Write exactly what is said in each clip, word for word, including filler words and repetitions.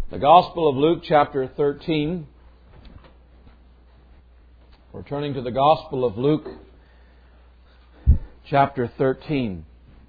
The Gospel of Luke, chapter thirteen. We're turning to the Gospel of Luke, chapter thirteen.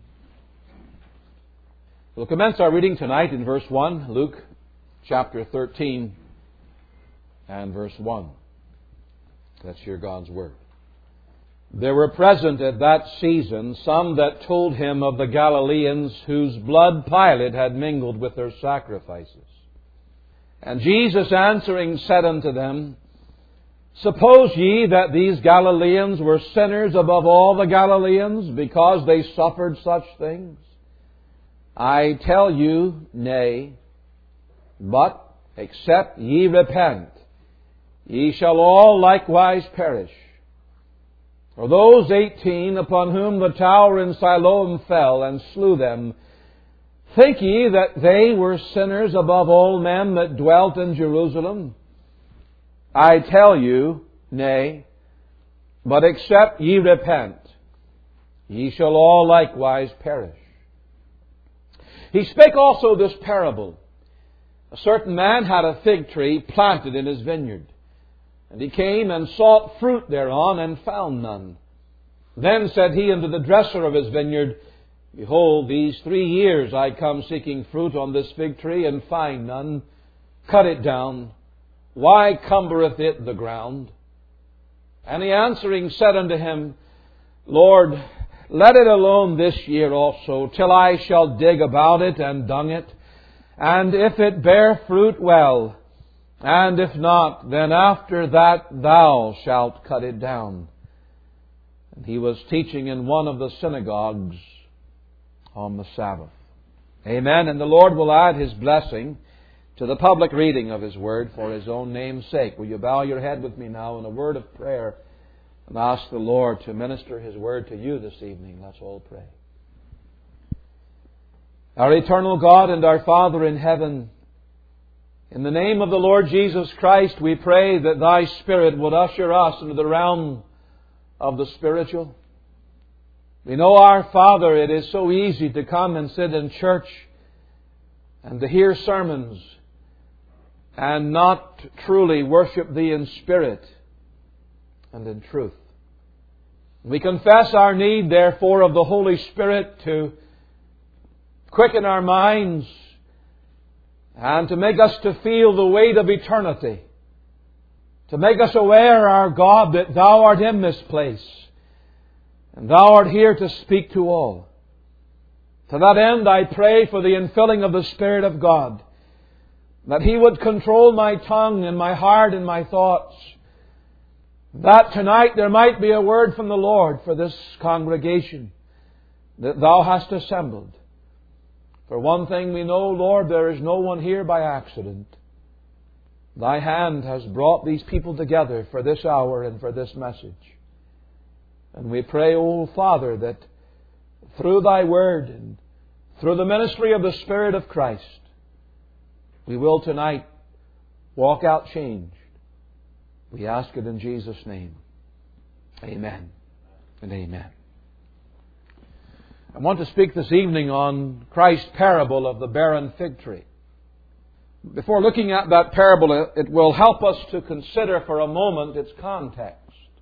We'll commence our reading tonight in verse one, Luke, chapter thirteen, and verse one. Let's hear God's Word. There were present at that season some that told him of the Galileans whose blood Pilate had mingled with their sacrifices. And Jesus answering said unto them, Suppose ye that these Galileans were sinners above all the Galileans, because they suffered such things? I tell you, nay, but except ye repent, ye shall all likewise perish. For those eighteen upon whom the tower in Siloam fell and slew them, think ye that they were sinners above all men that dwelt in Jerusalem? I tell you, nay, but except ye repent, ye shall all likewise perish. He spake also this parable. A certain man had a fig tree planted in his vineyard, and he came and sought fruit thereon, and found none. Then said he unto the dresser of his vineyard, Behold, these three years I come seeking fruit on this fig tree, and find none. Cut it down. Why cumbereth it the ground? And he answering said unto him, Lord, let it alone this year also, till I shall dig about it and dung it. And if it bear fruit, well. And if not, then after that thou shalt cut it down. And he was teaching in one of the synagogues on the Sabbath. Amen. And the Lord will add His blessing to the public reading of His Word for His own name's sake. Will you bow your head with me now in a word of prayer and ask the Lord to minister His Word to you this evening? Let's all pray. Our eternal God and our Father in heaven, in the name of the Lord Jesus Christ, we pray that Thy Spirit would usher us into the realm of the spiritual. We know, our Father, it is so easy to come and sit in church and to hear sermons and not truly worship Thee in spirit and in truth. We confess our need, therefore, of the Holy Spirit to quicken our minds and to make us to feel the weight of eternity, to make us aware, our God, that Thou art in this place, and Thou art here to speak to all. To that end, I pray for the infilling of the Spirit of God, that He would control my tongue and my heart and my thoughts, that tonight there might be a word from the Lord for this congregation that Thou hast assembled. For one thing we know, Lord, there is no one here by accident. Thy hand has brought these people together for this hour and for this message. And we pray, O Father, that through Thy Word and through the ministry of the Spirit of Christ, we will tonight walk out changed. We ask it in Jesus' name. Amen and amen. I want to speak this evening on Christ's parable of the barren fig tree. Before looking at that parable, it will help us to consider for a moment its context.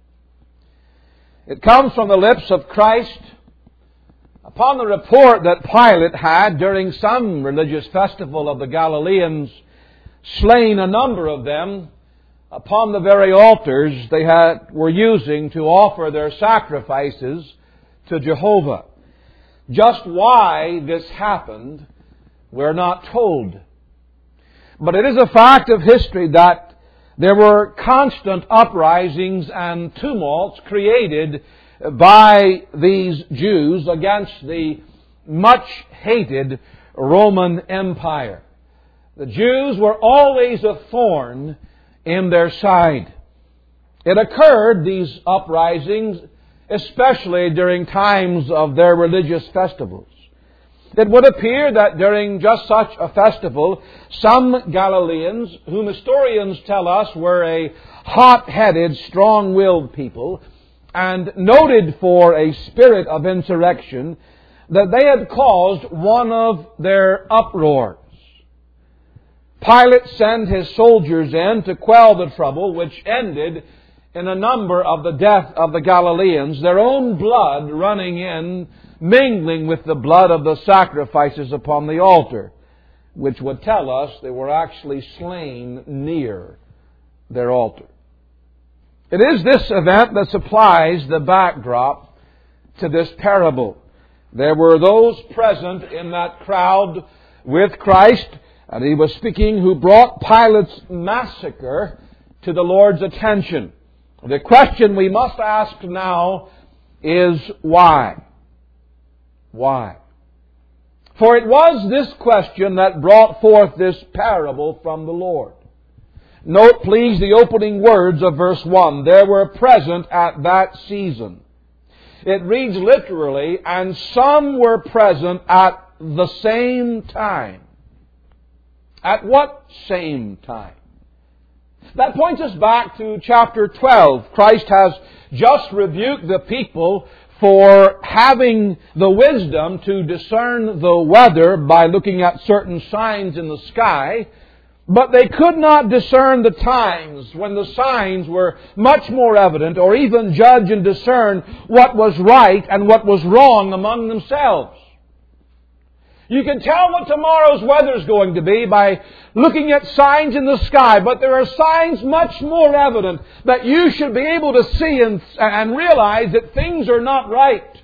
It comes from the lips of Christ upon the report that Pilate had, during some religious festival of the Galileans, slain a number of them upon the very altars they had, were using to offer their sacrifices to Jehovah. Just why this happened, we're not told. But it is a fact of history that there were constant uprisings and tumults created by these Jews against the much hated Roman Empire. The Jews were always a thorn in their side. It occurred, these uprisings, especially during times of their religious festivals. It would appear that during just such a festival, some Galileans, whom historians tell us were a hot-headed, strong-willed people, and noted for a spirit of insurrection, that they had caused one of their uproars. Pilate sent his soldiers in to quell the trouble, which ended in a number of the death of the Galileans, their own blood running in, mingling with the blood of the sacrifices upon the altar, which would tell us they were actually slain near their altar. It is this event that supplies the backdrop to this parable. There were those present in that crowd with Christ, and He was speaking, who brought Pilate's massacre to the Lord's attention. The question we must ask now is why? Why? For it was this question that brought forth this parable from the Lord. Note, please, the opening words of verse one. There were present at that season. It reads literally, and some were present at the same time. At what same time? That points us back to chapter twelve. Christ has just rebuked the people for having the wisdom to discern the weather by looking at certain signs in the sky, but they could not discern the times when the signs were much more evident, or even judge and discern what was right and what was wrong among themselves. You can tell what tomorrow's weather is going to be by looking at signs in the sky, but there are signs much more evident that you should be able to see and, and realize that things are not right.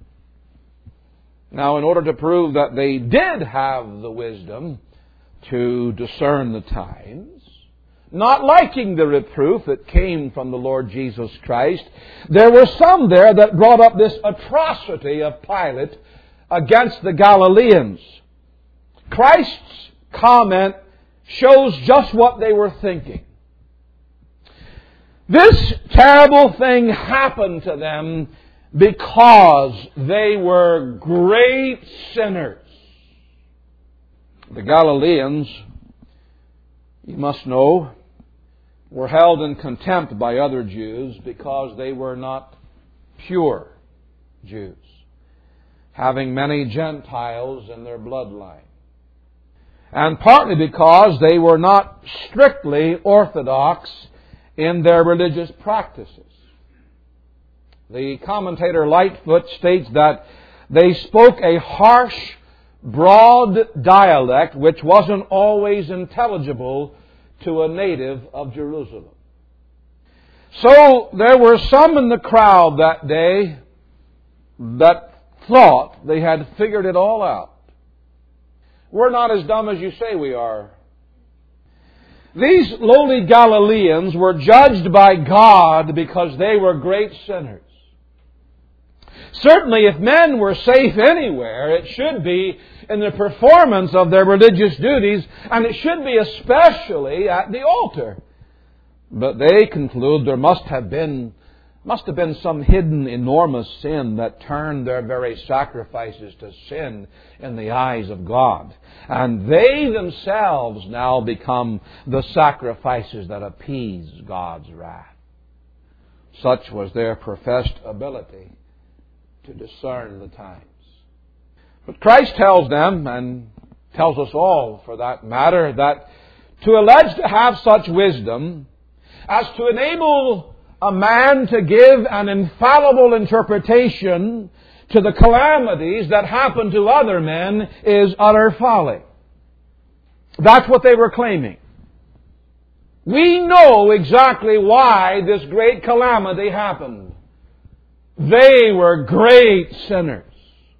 Now, in order to prove that they did have the wisdom to discern the times, not liking the reproof that came from the Lord Jesus Christ, there were some there that brought up this atrocity of Pilate against the Galileans. Christ's comment shows just what they were thinking. This terrible thing happened to them because they were great sinners. The Galileans, you must know, were held in contempt by other Jews because they were not pure Jews, having many Gentiles in their bloodline. And partly because they were not strictly orthodox in their religious practices. The commentator Lightfoot states that they spoke a harsh, broad dialect which wasn't always intelligible to a native of Jerusalem. So there were some in the crowd that day that thought they had figured it all out. We're not as dumb as you say we are. These lowly Galileans were judged by God because they were great sinners. Certainly, if men were safe anywhere, it should be in the performance of their religious duties, and it should be especially at the altar. But they conclude there must have been must have been some hidden enormous sin that turned their very sacrifices to sin in the eyes of God. And they themselves now become the sacrifices that appease God's wrath. Such was their professed ability to discern the times. But Christ tells them, and tells us all for that matter, that to allege to have such wisdom as to enable a man to give an infallible interpretation to the calamities that happen to other men is utter folly. That's what they were claiming. We know exactly why this great calamity happened. They were great sinners.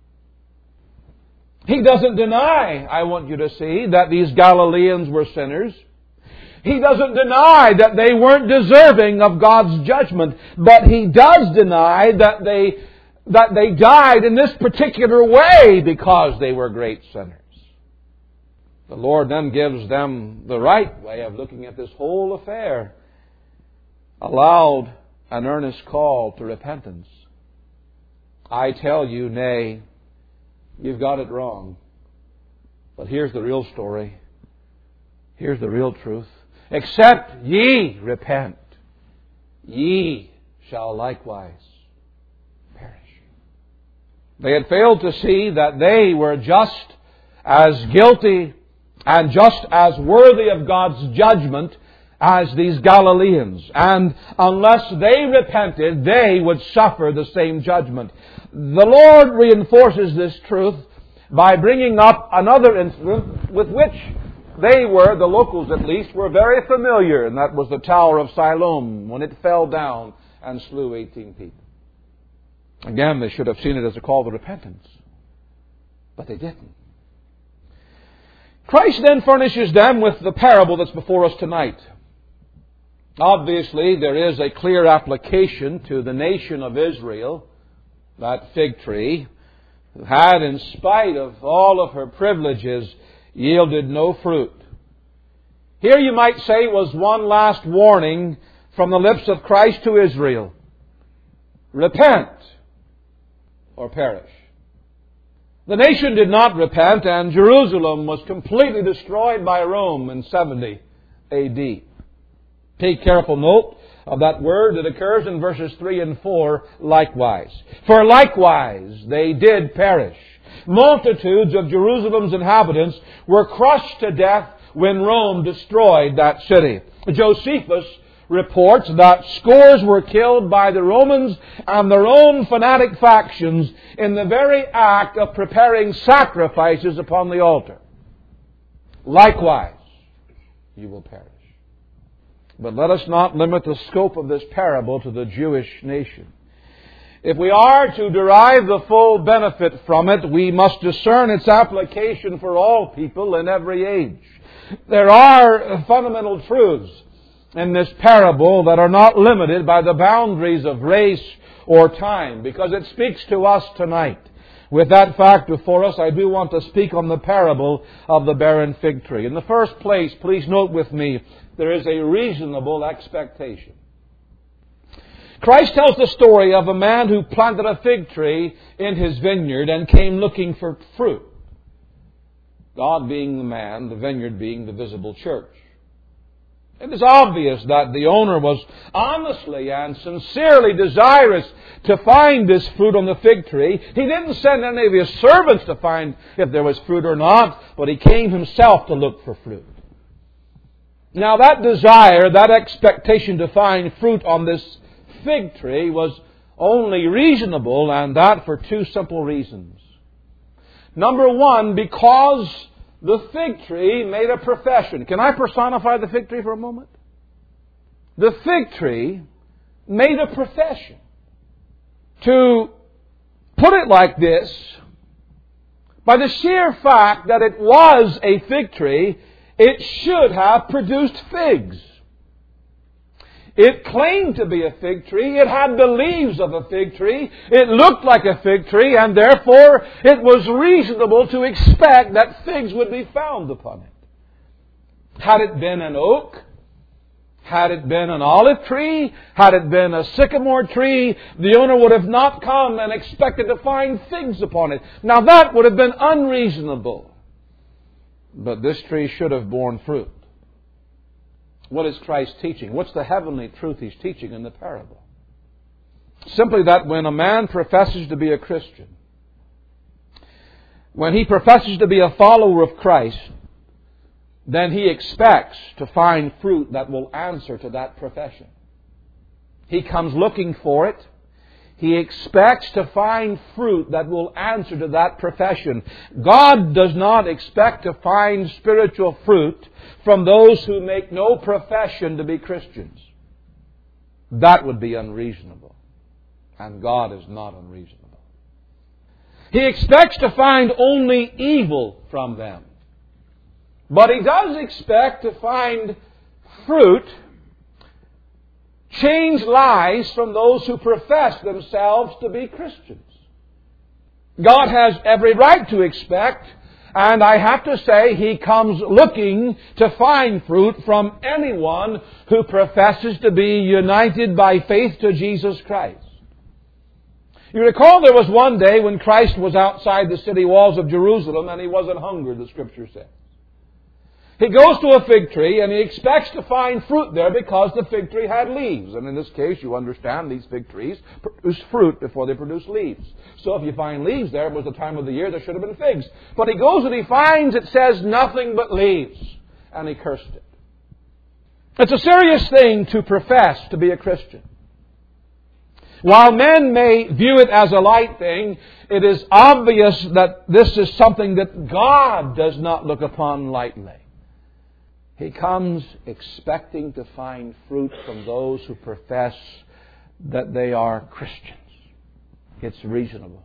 He doesn't deny, I want you to see, that these Galileans were sinners. He doesn't deny that they weren't deserving of God's judgment, but He does deny that they, that they died in this particular way because they were great sinners. The Lord then gives them the right way of looking at this whole affair. A loud and earnest call to repentance. I tell you, nay, you've got it wrong. But here's the real story. Here's the real truth. Except ye repent, ye shall likewise perish. They had failed to see that they were just as guilty and just as worthy of God's judgment as these Galileans. And unless they repented, they would suffer the same judgment. The Lord reinforces this truth by bringing up another incident with which they were, the locals at least, were very familiar, and that was the Tower of Siloam, when it fell down and slew eighteen people. Again, they should have seen it as a call to repentance, but they didn't. Christ then furnishes them with the parable that's before us tonight. Obviously, there is a clear application to the nation of Israel, that fig tree, who had, in spite of all of her privileges, yielded no fruit. Here, you might say, was one last warning from the lips of Christ to Israel. Repent or perish. The nation did not repent, and Jerusalem was completely destroyed by Rome in seventy A D. Take careful note of that word that occurs in verses three and four, likewise. For likewise they did perish. Multitudes of Jerusalem's inhabitants were crushed to death when Rome destroyed that city. Josephus reports that scores were killed by the Romans and their own fanatic factions in the very act of preparing sacrifices upon the altar. Likewise, you will perish. But let us not limit the scope of this parable to the Jewish nation. If we are to derive the full benefit from it, we must discern its application for all people in every age. There are fundamental truths in this parable that are not limited by the boundaries of race or time, because it speaks to us tonight. With that fact before us, I do want to speak on the parable of the barren fig tree. In the first place, please note with me, there is a reasonable expectation. Christ tells the story of a man who planted a fig tree in his vineyard and came looking for fruit. God being the man, the vineyard being the visible church. It is obvious that the owner was honestly and sincerely desirous to find this fruit on the fig tree. He didn't send any of his servants to find if there was fruit or not, but he came himself to look for fruit. Now that desire, that expectation to find fruit on this fig tree was only reasonable, and that for two simple reasons. Number one, because the fig tree made a profession. Can I personify the fig tree for a moment? The fig tree made a profession. To put it like this, by the sheer fact that it was a fig tree, it should have produced figs. It claimed to be a fig tree. It had the leaves of a fig tree. It looked like a fig tree, and therefore it was reasonable to expect that figs would be found upon it. Had it been an oak, had it been an olive tree, had it been a sycamore tree, the owner would have not come and expected to find figs upon it. Now that would have been unreasonable. But this tree should have borne fruit. What is Christ teaching? What's the heavenly truth He's teaching in the parable? Simply that when a man professes to be a Christian, when he professes to be a follower of Christ, then he expects to find fruit that will answer to that profession. He comes looking for it. He expects to find fruit that will answer to that profession. God does not expect to find spiritual fruit from those who make no profession to be Christians. That would be unreasonable. And God is not unreasonable. He expects to find only evil from them. But He does expect to find fruit, change lives from those who profess themselves to be Christians. God has every right to expect, and I have to say He comes looking to find fruit from anyone who professes to be united by faith to Jesus Christ. You recall there was one day when Christ was outside the city walls of Jerusalem and He was an hunger, the Scripture says. He goes to a fig tree and he expects to find fruit there because the fig tree had leaves. And in this case, you understand these fig trees produce fruit before they produce leaves. So if you find leaves there, it was the time of the year there should have been figs. But he goes and he finds it says nothing but leaves. And he cursed it. It's a serious thing to profess to be a Christian. While men may view it as a light thing, it is obvious that this is something that God does not look upon lightly. He comes expecting to find fruit from those who profess that they are Christians. It's reasonable.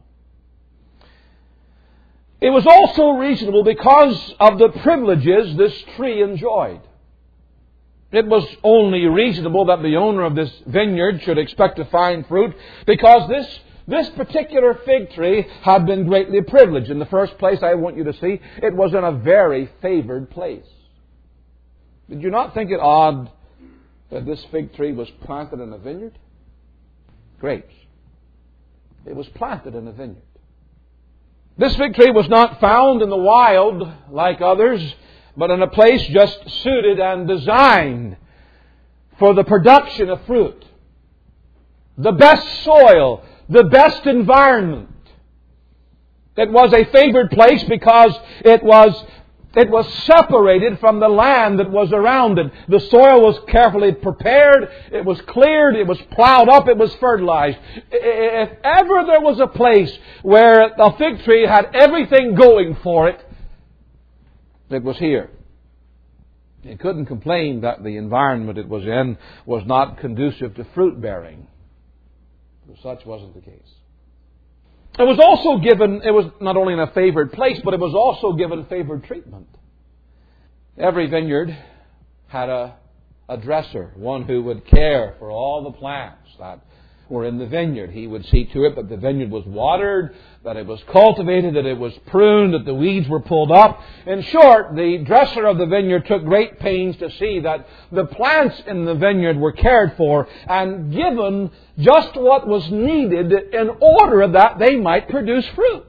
It was also reasonable because of the privileges this tree enjoyed. It was only reasonable that the owner of this vineyard should expect to find fruit because this, this particular fig tree had been greatly privileged. In the first place, I want you to see, it was in a very favored place. Did you not think it odd that this fig tree was planted in a vineyard? Grapes. It was planted in a vineyard. This fig tree was not found in the wild like others, but in a place just suited and designed for the production of fruit. The best soil, the best environment. It was a favored place because it was It was separated from the land that was around it. The soil was carefully prepared. It was cleared. It was plowed up. It was fertilized. If ever there was a place where a fig tree had everything going for it, it was here. It couldn't complain that the environment it was in was not conducive to fruit bearing. Such wasn't the case. It was also given, it was not only in a favored place, but it was also given favored treatment. Every vineyard had a, a dresser, one who would care for all the plants that were in the vineyard. He would see to it that the vineyard was watered, that it was cultivated, that it was pruned, that the weeds were pulled up. In short, the dresser of the vineyard took great pains to see that the plants in the vineyard were cared for and given just what was needed in order that they might produce fruit.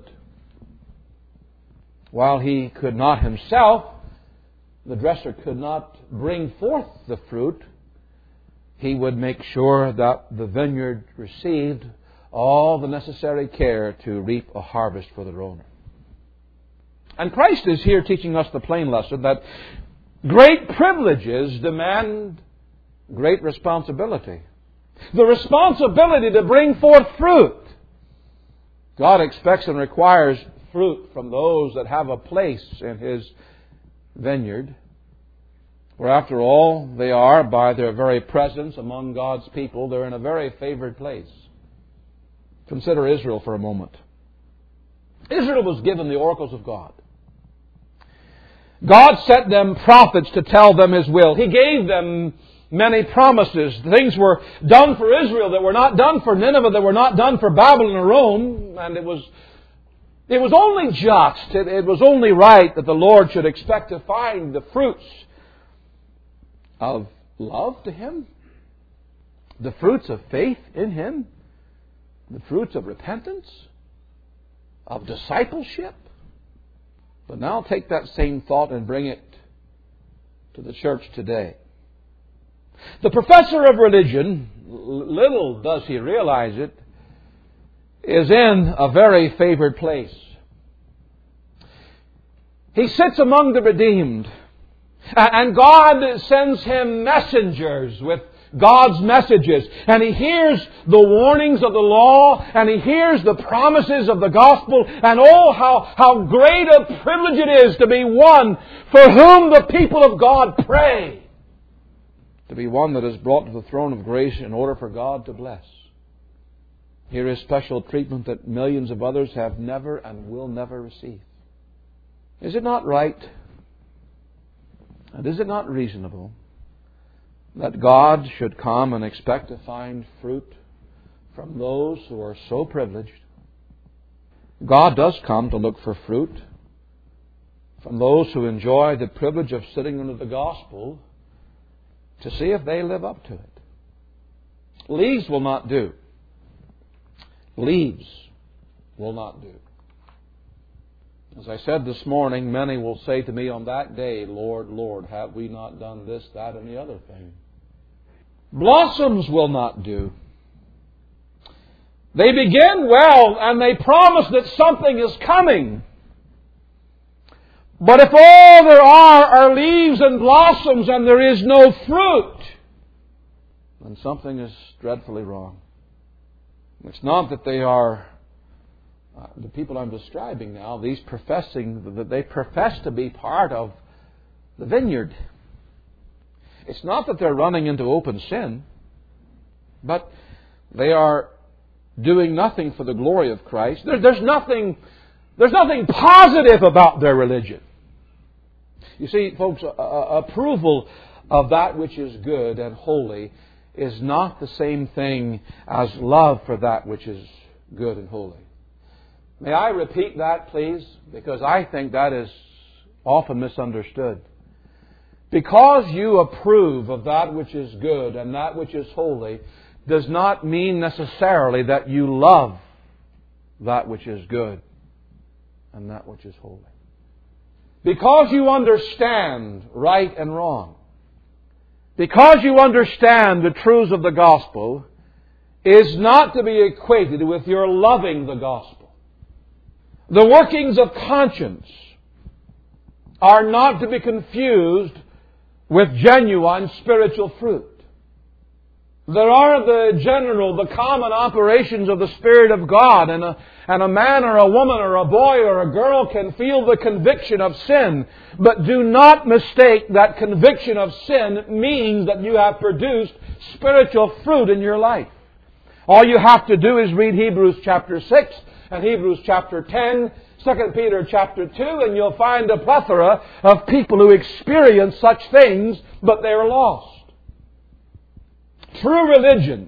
While he could not himself, the dresser could not bring forth the fruit, he would make sure that the vineyard received all the necessary care to reap a harvest for their owner. And Christ is here teaching us the plain lesson that great privileges demand great responsibility. The responsibility to bring forth fruit. God expects and requires fruit from those that have a place in His vineyard. For after all, they are, by their very presence among God's people, they're in a very favored place. Consider Israel for a moment. Israel was given the oracles of God. God sent them prophets to tell them His will. He gave them many promises. Things were done for Israel that were not done for Nineveh, that were not done for Babylon or Rome. And it was, it was only just, it, it was only right that the Lord should expect to find the fruits of love to Him, the fruits of faith in Him, the fruits of repentance, of discipleship. But now take that same thought and bring it to the church today. The professor of religion, little does he realize it, is in a very favored place. He sits among the redeemed. And God sends him messengers with God's messages. And he hears the warnings of the law. And he hears the promises of the gospel. And oh, how, how great a privilege it is to be one for whom the people of God pray. To be one that is brought to the throne of grace in order for God to bless. Here is special treatment that millions of others have never and will never receive. Is it not right? And is it not reasonable that God should come and expect to find fruit from those who are so privileged? God does come to look for fruit from those who enjoy the privilege of sitting under the gospel to see if they live up to it. Leaves will not do. Leaves will not do. As I said this morning, many will say to me on that day, Lord, Lord, have we not done this, that, and the other thing? Blossoms will not do. They begin well and they promise that something is coming. But if all there are are leaves and blossoms and there is no fruit, then something is dreadfully wrong. It's not that they are, uh, the people I'm describing now, these professing, that they profess to be part of the vineyard. It's not that they're running into open sin, but they are doing nothing for the glory of Christ. There, there's nothing, there's nothing positive about their religion. You see, folks, uh, approval of that which is good and holy is not the same thing as love for that which is good and holy. May I repeat that, please? Because I think that is often misunderstood. Because you approve of that which is good and that which is holy does not mean necessarily that you love that which is good and that which is holy. Because you understand right and wrong, because you understand the truths of the gospel, is not to be equated with your loving the gospel. The workings of conscience are not to be confused with genuine spiritual fruit. There are the general, the common operations of the Spirit of God, and a, and a man or a woman or a boy or a girl can feel the conviction of sin. But do not mistake that conviction of sin means that you have produced spiritual fruit in your life. All you have to do is read Hebrews chapter six and Hebrews chapter ten, Second Peter chapter two, and you'll find a plethora of people who experience such things, but they are lost. True religion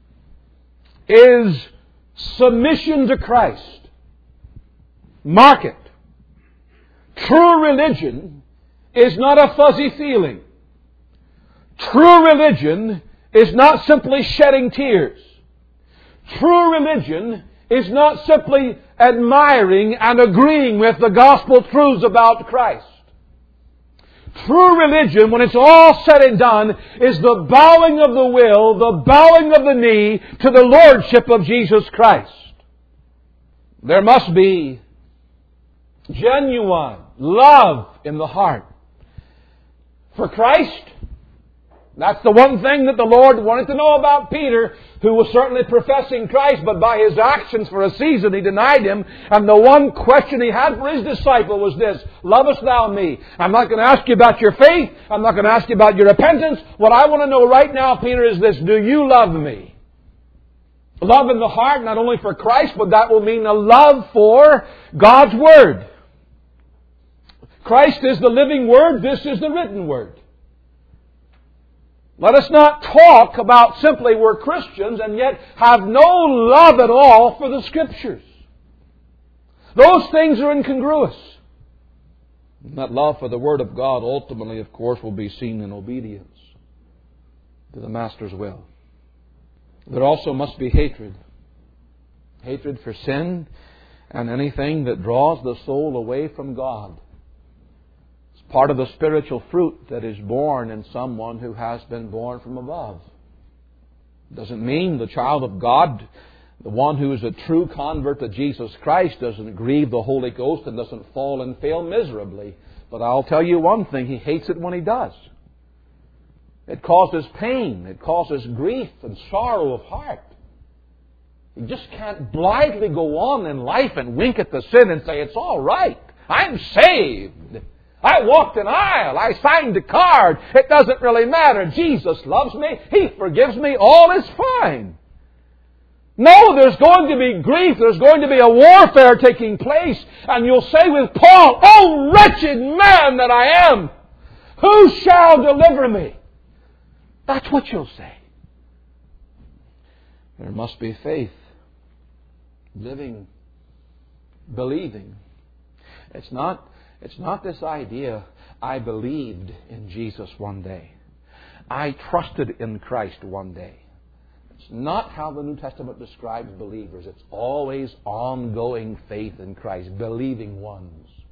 is submission to Christ. Mark it. True religion is not a fuzzy feeling. True religion is not simply shedding tears. True religion is not simply admiring and agreeing with the gospel truths about Christ. True religion, when it's all said and done, is the bowing of the will, the bowing of the knee to the Lordship of Jesus Christ. There must be genuine love in the heart for Christ. That's the one thing that the Lord wanted to know about Peter, who was certainly professing Christ, but by his actions for a season he denied Him. And the one question he had for his disciple was this: lovest thou me? I'm not going to ask you about your faith. I'm not going to ask you about your repentance. What I want to know right now, Peter, is this: do you love me? Love in the heart, not only for Christ, but that will mean a love for God's Word. Christ is the living Word. This is the written Word. Let us not talk about simply we're Christians and yet have no love at all for the Scriptures. Those things are incongruous. And that love for the Word of God ultimately, of course, will be seen in obedience to the Master's will. There also must be hatred. Hatred for sin and anything that draws the soul away from God. Part of the spiritual fruit that is born in someone who has been born from above. Doesn't mean the child of God, the one who is a true convert to Jesus Christ, doesn't grieve the Holy Ghost and doesn't fall and fail miserably. But I'll tell you one thing, he hates it when he does. It causes pain. It causes grief and sorrow of heart. You just can't blithely go on in life and wink at the sin and say, it's all right. I'm saved. I walked an aisle. I signed a card. It doesn't really matter. Jesus loves me. He forgives me. All is fine. No, there's going to be grief. There's going to be a warfare taking place. And you'll say with Paul, "Oh, wretched man that I am, who shall deliver me?" That's what you'll say. There must be faith. Living, believing. It's not... It's not this idea, I believed in Jesus one day. I trusted in Christ one day. It's not how the New Testament describes believers. It's always ongoing faith in Christ, believing ones.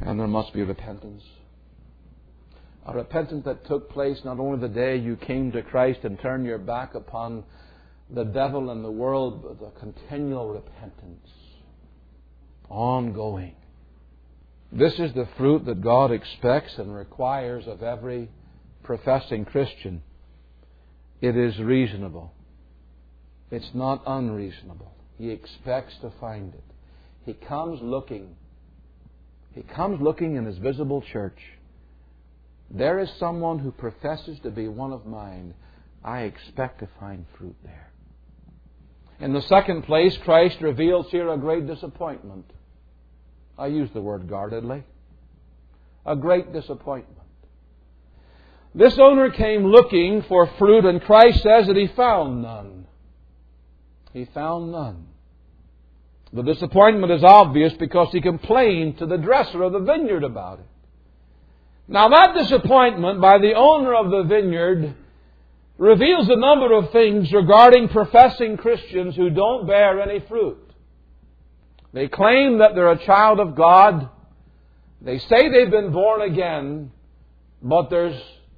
And there must be repentance. A repentance that took place not only the day you came to Christ and turned your back upon the devil and the world, but a continual repentance. Ongoing. This is the fruit that God expects and requires of every professing Christian. It is reasonable. It's not unreasonable. He expects to find it. He comes looking. He comes looking in His visible church. There is someone who professes to be one of mine. I expect to find fruit there. In the second place, Christ reveals here a great disappointment. I use the word guardedly. A great disappointment. This owner came looking for fruit, and Christ says that he found none. He found none. The disappointment is obvious because he complained to the dresser of the vineyard about it. Now that disappointment by the owner of the vineyard reveals a number of things regarding professing Christians who don't bear any fruit. They claim that they're a child of God. They say they've been born again, but there's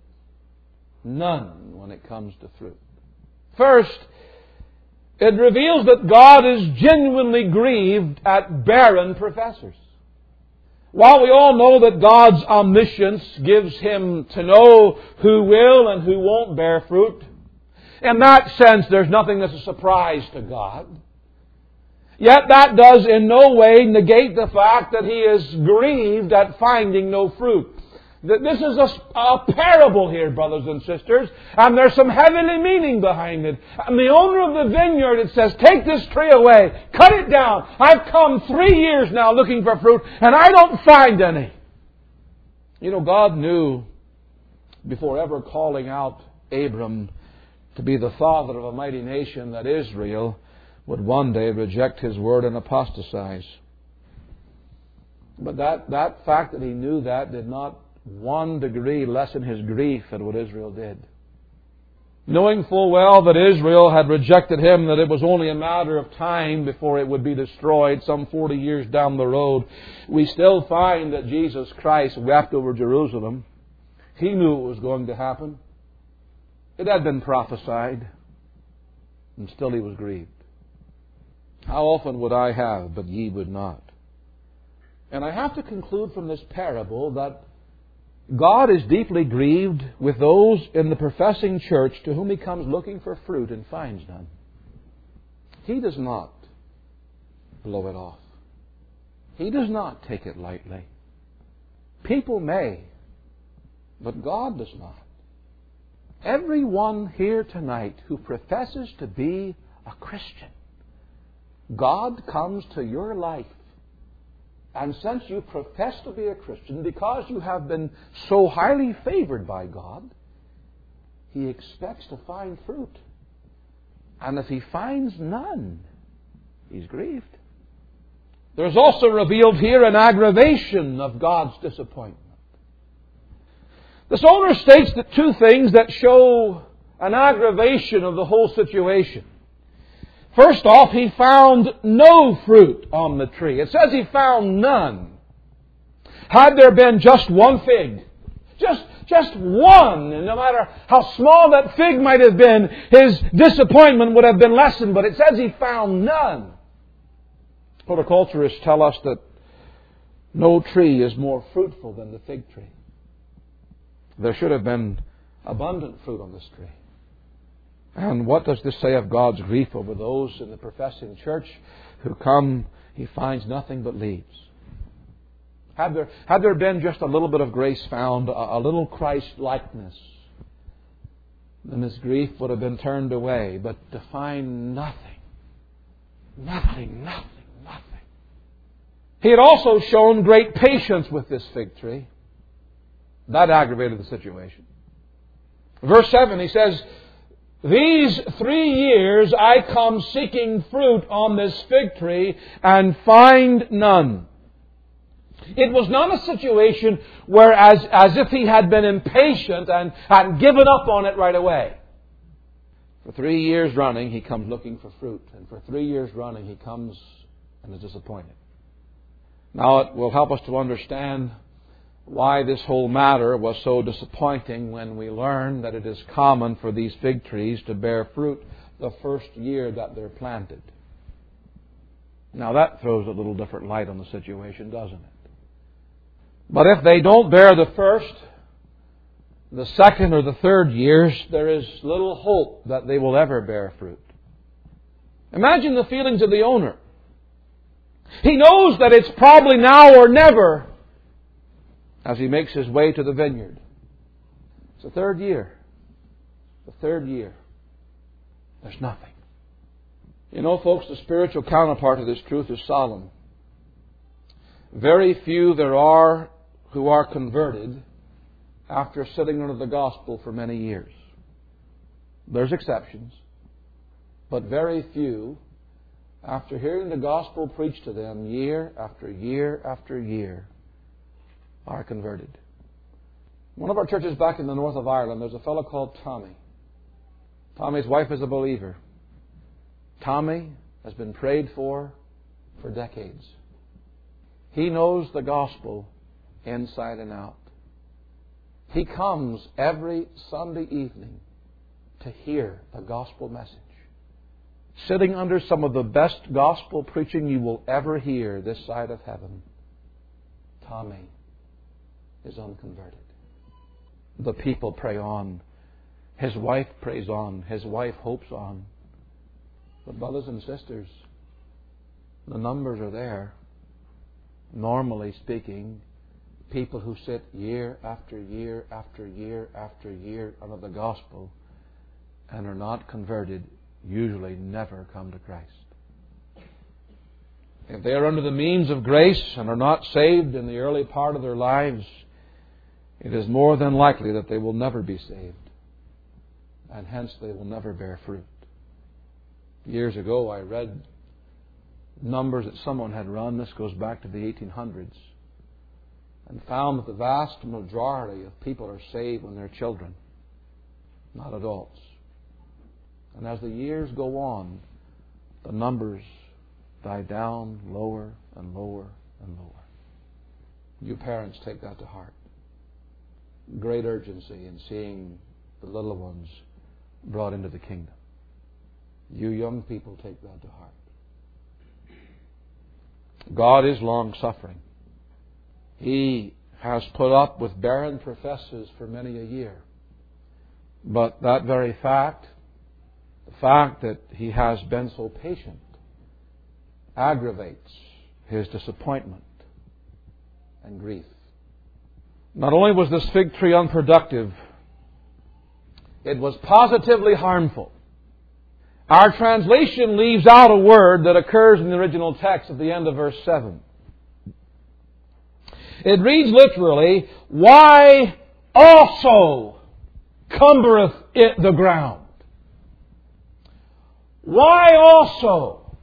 none when it comes to fruit. First, it reveals that God is genuinely grieved at barren professors. While we all know that God's omniscience gives Him to know who will and who won't bear fruit, in that sense there's nothing that's a surprise to God. Yet that does in no way negate the fact that He is grieved at finding no fruit. This is a, a parable here, brothers and sisters, and there's some heavenly meaning behind it. And the owner of the vineyard, it says, take this tree away, cut it down. I've come three years now looking for fruit, and I don't find any. You know, God knew, before ever calling out Abram to be the father of a mighty nation, that Israel would one day reject His word and apostatize. But that, that fact that He knew that did not one degree lessen His grief at what Israel did. Knowing full well that Israel had rejected Him, that it was only a matter of time before it would be destroyed some forty years down the road, we still find that Jesus Christ wept over Jerusalem. He knew it was going to happen. It had been prophesied, and still He was grieved. How often would I have, but ye would not? And I have to conclude from this parable that God is deeply grieved with those in the professing church to whom He comes looking for fruit and finds none. He does not blow it off. He does not take it lightly. People may, but God does not. Everyone here tonight who professes to be a Christian, God comes to your life. And since you profess to be a Christian, because you have been so highly favored by God, He expects to find fruit. And if He finds none, He's grieved. There's also revealed here an aggravation of God's disappointment. This owner states that two things that show an aggravation of the whole situation. First off, he found no fruit on the tree. It says he found none. Had there been just one fig, just, just one, and no matter how small that fig might have been, his disappointment would have been lessened, but it says he found none. Horticulturists tell us that no tree is more fruitful than the fig tree. There should have been abundant fruit on this tree. And what does this say of God's grief over those in the professing church who come, He finds nothing but leaves? Had there, had there been just a little bit of grace found, a, a little Christ-likeness, then His grief would have been turned away. But to find nothing, nothing, nothing, nothing. He had also shown great patience with this fig tree. That aggravated the situation. Verse seven, he says, these three years I come seeking fruit on this fig tree and find none. It was not a situation where as, as if he had been impatient and had given up on it right away. For three years running, he comes looking for fruit. And for three years running, he comes and is disappointed. Now it will help us to understand why this whole matter was so disappointing when we learn that it is common for these fig trees to bear fruit the first year that they're planted. Now that throws a little different light on the situation, doesn't it? But if they don't bear the first, the second, or the third years, there is little hope that they will ever bear fruit. Imagine the feelings of the owner. He knows that it's probably now or never as he makes his way to the vineyard. It's the third year. The third year. There's nothing. You know, folks, the spiritual counterpart of this truth is solemn. Very few there are who are converted after sitting under the gospel for many years. There's exceptions. But very few, after hearing the gospel preached to them year after year after year, are converted. One of our churches back in the north of Ireland, there's a fellow called Tommy. Tommy's wife is a believer. Tommy has been prayed for for decades. He knows the gospel inside and out. He comes every Sunday evening to hear the gospel message. Sitting under some of the best gospel preaching you will ever hear this side of heaven. Tommy is unconverted. The people pray on. His wife prays on. His wife hopes on. But brothers and sisters, the numbers are there. Normally speaking, people who sit year after year after year after year under the gospel and are not converted usually never come to Christ. If they are under the means of grace and are not saved in the early part of their lives, it is more than likely that they will never be saved, and hence they will never bear fruit. Years ago I read numbers that someone had run, this goes back to the eighteen hundreds, and found that the vast majority of people are saved when they're children, not adults. And as the years go on, the numbers die down lower and lower and lower. You parents take that to heart. Great urgency in seeing the little ones brought into the kingdom. You young people take that to heart. God is long-suffering. He has put up with barren professors for many a year. But that very fact, the fact that He has been so patient, aggravates His disappointment and grief. Not only was this fig tree unproductive, it was positively harmful. Our translation leaves out a word that occurs in the original text at the end of verse seven. It reads literally, "Why also cumbereth it the ground?" Why also?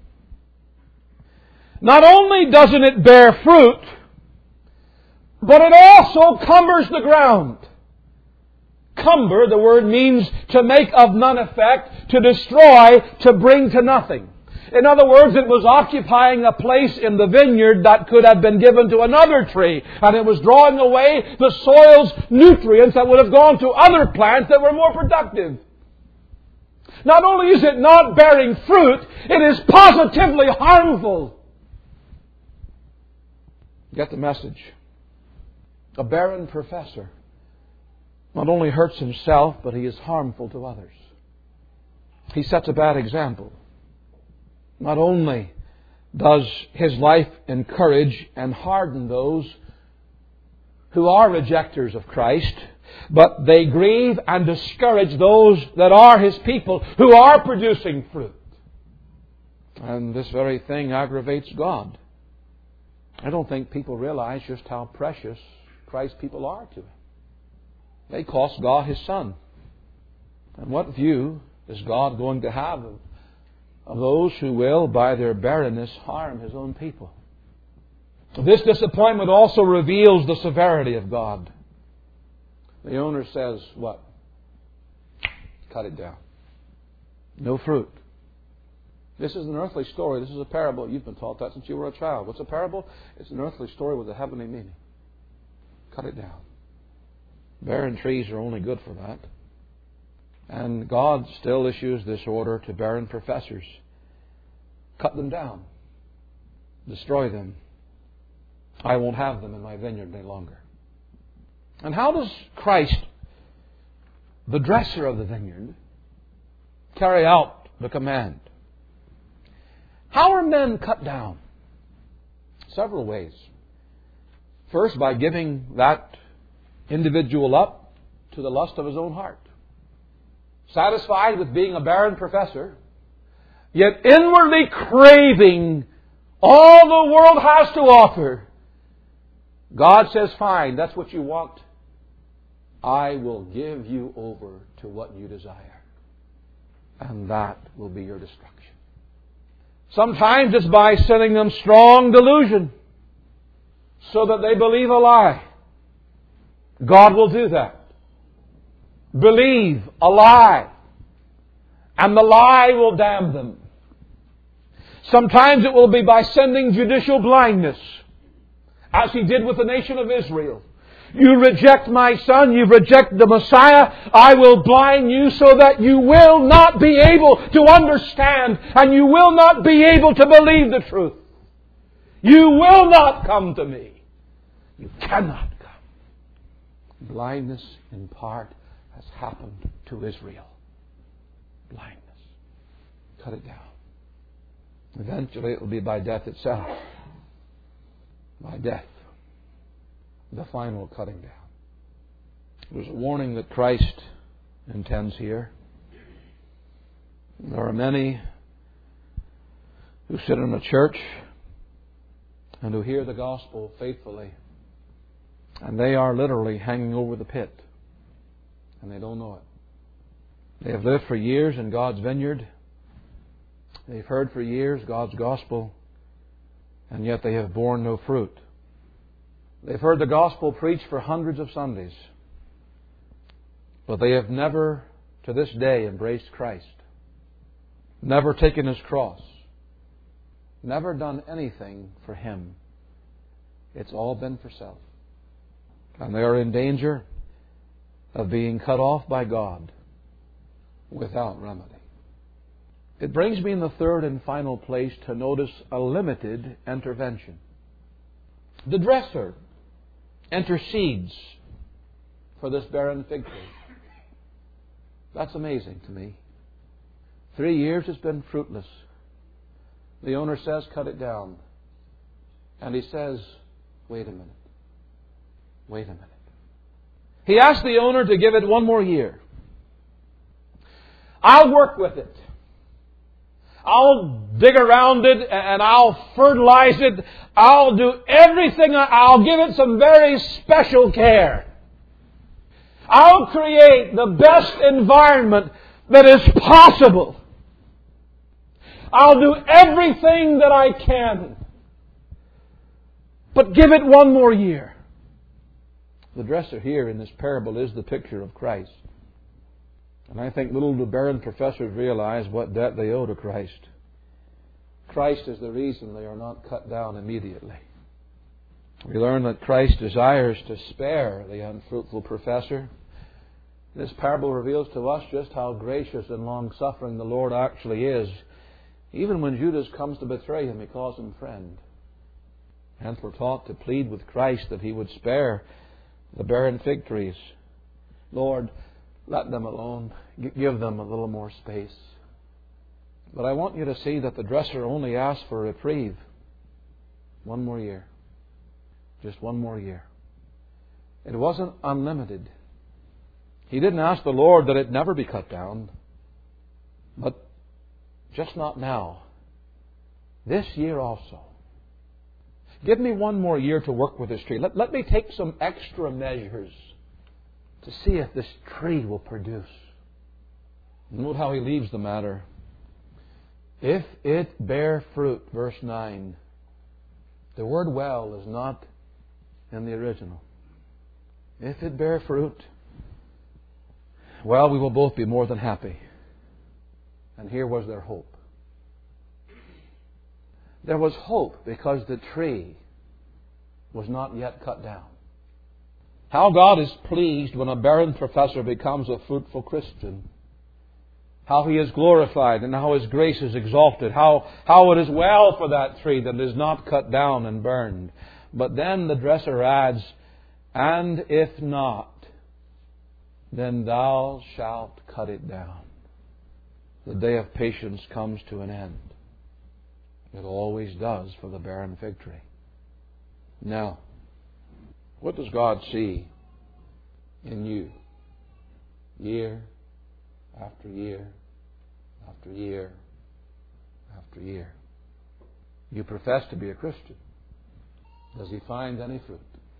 Not only doesn't it bear fruit, but it also cumbers the ground. Cumber, the word means to make of none effect, to destroy, to bring to nothing. In other words, it was occupying a place in the vineyard that could have been given to another tree, and it was drawing away the soil's nutrients that would have gone to other plants that were more productive. Not only is it not bearing fruit, it is positively harmful. Get the message. A barren professor not only hurts himself, but he is harmful to others. He sets a bad example. Not only does his life encourage and harden those who are rejectors of Christ, but they grieve and discourage those that are His people who are producing fruit. And this very thing aggravates God. I don't think people realize just how precious Christ's people are to Him. They cost God His Son. And what view is God going to have of, of those who will, by their barrenness, harm His own people? This disappointment also reveals the severity of God. The owner says, what? Cut it down. No fruit. This is an earthly story. This is a parable. You've been taught that since you were a child. What's a parable? It's an earthly story with a heavenly meaning. Cut it down. Barren trees are only good for that. And God still issues this order to barren professors. Cut them down. Destroy them. I won't have them in my vineyard any longer. And how does Christ, the dresser of the vineyard, carry out the command? How are men cut down? Several ways. First, by giving that individual up to the lust of his own heart. Satisfied with being a barren professor, yet inwardly craving all the world has to offer. God says, fine, that's what you want. I will give you over to what you desire. And that will be your destruction. Sometimes it's by sending them strong delusion so that they believe a lie. God will do that. Believe a lie. And the lie will damn them. Sometimes it will be by sending judicial blindness, as He did with the nation of Israel. You reject my Son, you reject the Messiah, I will blind you so that you will not be able to understand and you will not be able to believe the truth. You will not come to me. You cannot come. Blindness in part has happened to Israel. Blindness. Cut it down. Eventually it will be by death itself. By death. The final cutting down. There's a warning that Christ intends here. There are many who sit in a church and who hear the gospel faithfully, and they are literally hanging over the pit, and they don't know it. They have lived for years in God's vineyard. They've heard for years God's gospel, and yet they have borne no fruit. They've heard the gospel preached for hundreds of Sundays, but they have never, to this day, embraced Christ. Never taken His cross. Never done anything for Him. It's all been for self. And they are in danger of being cut off by God without remedy. It brings me in the third and final place to notice a limited intervention. The dresser intercedes for this barren fig tree. That's amazing to me. Three years it's been fruitless. The owner says, cut it down. And he says, wait a minute. Wait a minute. He asks the owner to give it one more year. I'll work with it. I'll dig around it and I'll fertilize it. I'll do everything. I'll give it some very special care. I'll create the best environment that is possible. I'll do everything that I can. But give it one more year. The dresser here in this parable is the picture of Christ. And I think little do barren professors realize what debt they owe to Christ. Christ is the reason they are not cut down immediately. We learn that Christ desires to spare the unfruitful professor. This parable reveals to us just how gracious and long-suffering the Lord actually is. Even when Judas comes to betray Him, He calls him friend. Hence we're taught to plead with Christ that He would spare the barren fig trees. Lord, let them alone. Give them a little more space. But I want you to see that the dresser only asked for a reprieve. One more year. Just one more year. It wasn't unlimited. He didn't ask the Lord that it never be cut down. But just not now. This year also. Give me one more year to work with this tree. Let, let me take some extra measures to see if this tree will produce. Note how he leaves the matter. If it bear fruit, verse nine. The word well is not in the original. If it bear fruit, well, we will both be more than happy. And here was their hope. There was hope because the tree was not yet cut down. How God is pleased when a barren professor becomes a fruitful Christian. How He is glorified and how His grace is exalted. How, how it is well for that tree that is not cut down and burned. But then the dresser adds, and if not, then thou shalt cut it down. The day of patience comes to an end. It always does for the barren fig tree. Now, what does God see in you? Year after year after year after year. You profess to be a Christian. Does He find any fruit?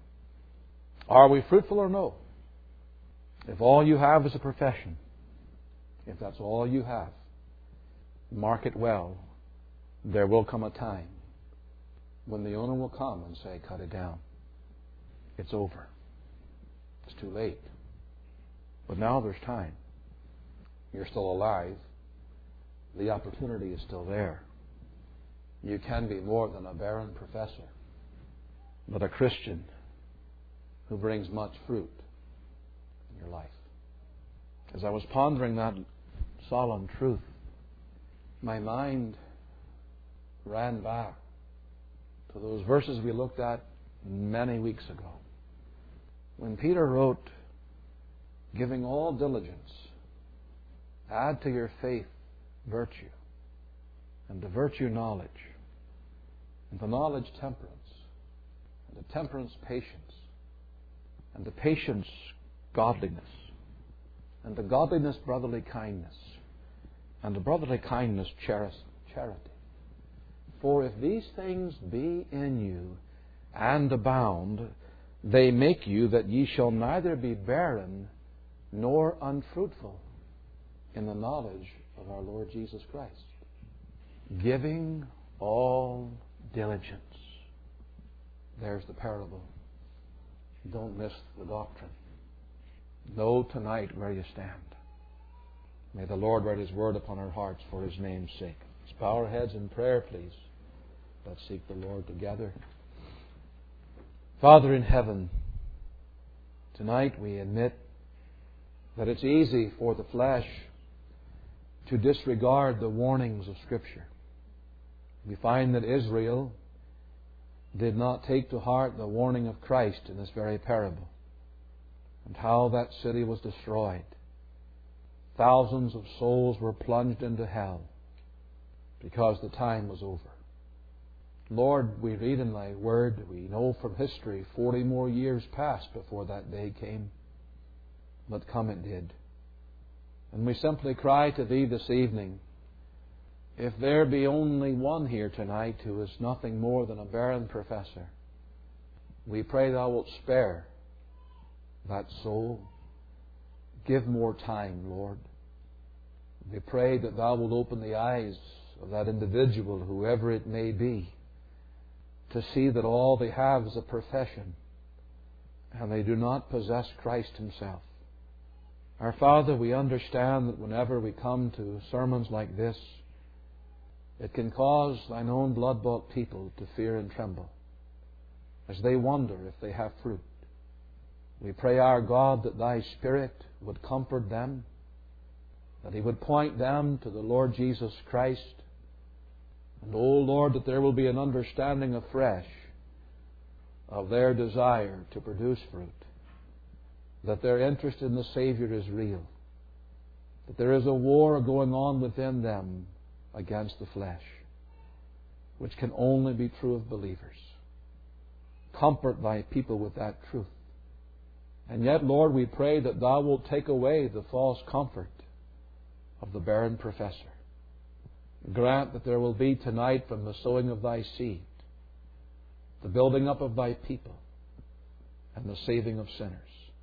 Are we fruitful or no? If all you have is a profession, if that's all you have, mark it well. There will come a time when the owner will come and say, cut it down. It's over. It's too late. But now there's time. You're still alive. The opportunity is still there. You can be more than a barren professor, but a Christian who brings much fruit in your life. As I was pondering that solemn truth, my mind ran back to those verses we looked at many weeks ago. When Peter wrote, giving all diligence, add to your faith virtue, and to virtue knowledge, and to knowledge temperance, and to temperance patience, and to patience godliness, and to godliness brotherly kindness, and to brotherly kindness charity. For if these things be in you and abound, they make you that ye shall neither be barren nor unfruitful in the knowledge of our Lord Jesus Christ. Giving all diligence. There's the parable. Don't miss the doctrine. Know tonight where you stand. May the Lord write His word upon our hearts for His name's sake. Let's bow our heads in prayer, please. Let's seek the Lord together. Father in heaven, tonight we admit that it's easy for the flesh to disregard the warnings of Scripture. We find that Israel did not take to heart the warning of Christ in this very parable, and how that city was destroyed. Thousands of souls were plunged into hell because the time was over. Lord, we read in Thy Word, we know from history, forty more years passed before that day came. But come it did. And we simply cry to Thee this evening, if there be only one here tonight who is nothing more than a barren professor, we pray Thou wilt spare that soul. Give more time, Lord. We pray that Thou wilt open the eyes of that individual, whoever it may be, to see that all they have is a profession and they do not possess Christ Himself. Our Father, we understand that whenever we come to sermons like this, it can cause Thine own blood-bought people to fear and tremble as they wonder if they have fruit. We pray, our God, that Thy Spirit would comfort them, that He would point them to the Lord Jesus Christ. And, O Lord, that there will be an understanding afresh of their desire to produce fruit, that their interest in the Savior is real, that there is a war going on within them against the flesh, which can only be true of believers. Comfort Thy people with that truth. And yet, Lord, we pray that Thou wilt take away the false comfort of the barren professor. Grant that there will be tonight, from the sowing of Thy seed, the building up of Thy people, and the saving of sinners.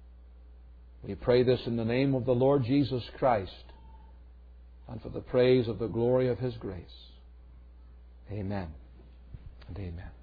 We pray this in the name of the Lord Jesus Christ, and for the praise of the glory of His grace. Amen and amen.